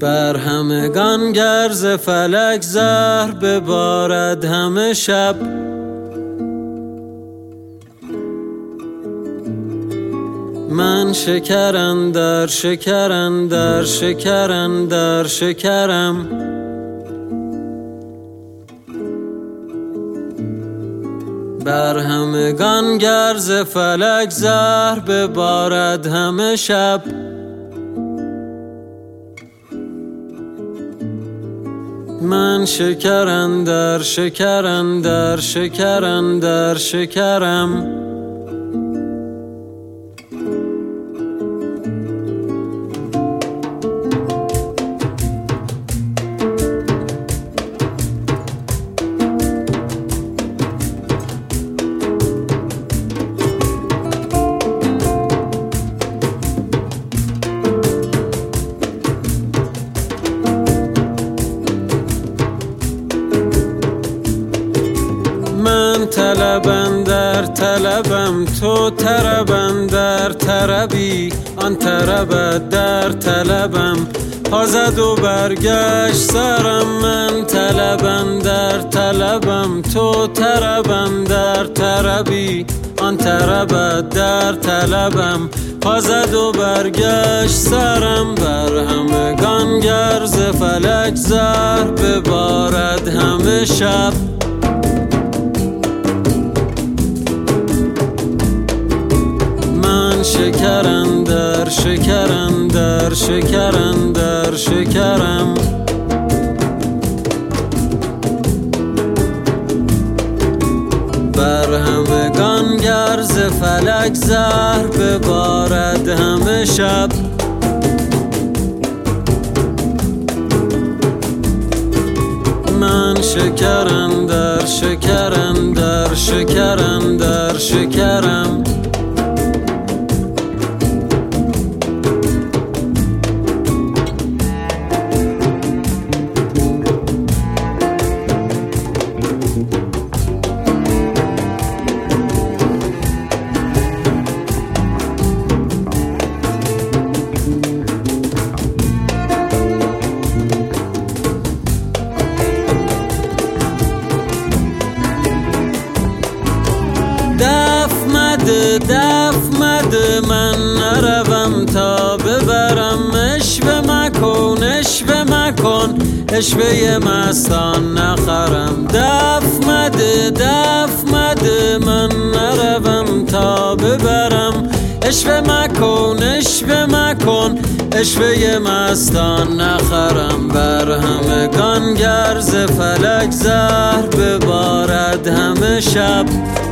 بر همگان گرز فلک زهر ببارد همه شب. من شکر اندر شکر اندر شکر اندر شکرم. بر همگان گرز فلک زهر ببارد همه شب. من شکر اندر شکر اندر شکر اندر شکرم. من طلبم در طلبم، تو طربم در طربی، آن طربت در طلبم. پا زد و برگشت سرم. من طلبم در طلبم، تو طربم در طربی، آن طربت در طلبم. پا زد و برگشت سرم. بر همگان گرز فلک زهر ببارد همه شب. من شکر اندر شکر اندر شکر اندر شکرم. بر همگان گرز فلک زهر ببارد همه شب. من شکر اندر شکر اندر شکر اندر شکرم. دف مده من نروم تا ببرم. اشوه مکن اشوه مکن اشوه مستان نخرم. دف مده من نروم تا ببرم. اشوه مکن اشوه مکن اشوه مستان نخرم. بر همگان گرز فلک زهر ببارد همه شب.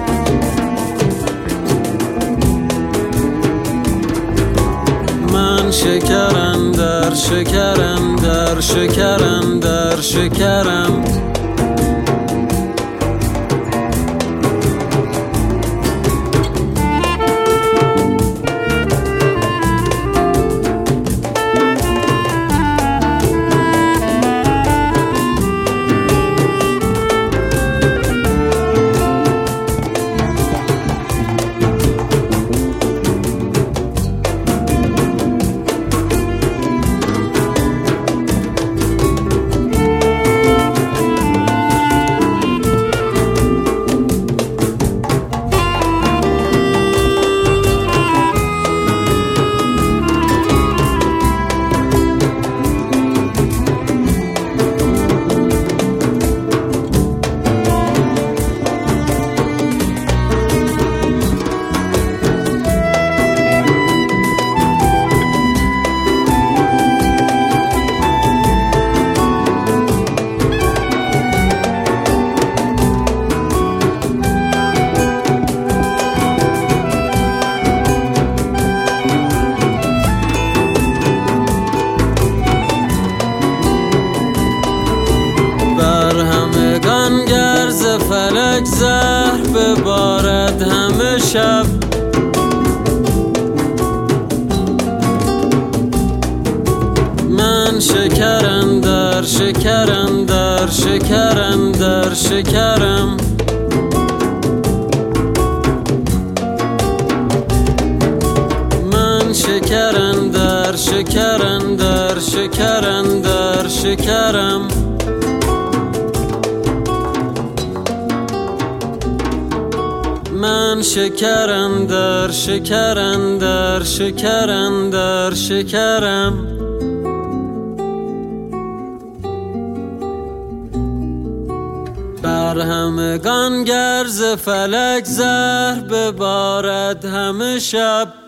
من شکر اندر شکر اندر شکر اندر شکرم. فلک زهر ببارد همه شب. من شکر اندر شکر اندر شکر اندر شکرم. من شکر اندر شکر اندر شکر اندر شکرم من شکرم در شکرم در شکرم در شکرم بر همگان گر ز فلک زهر ببارد همه شب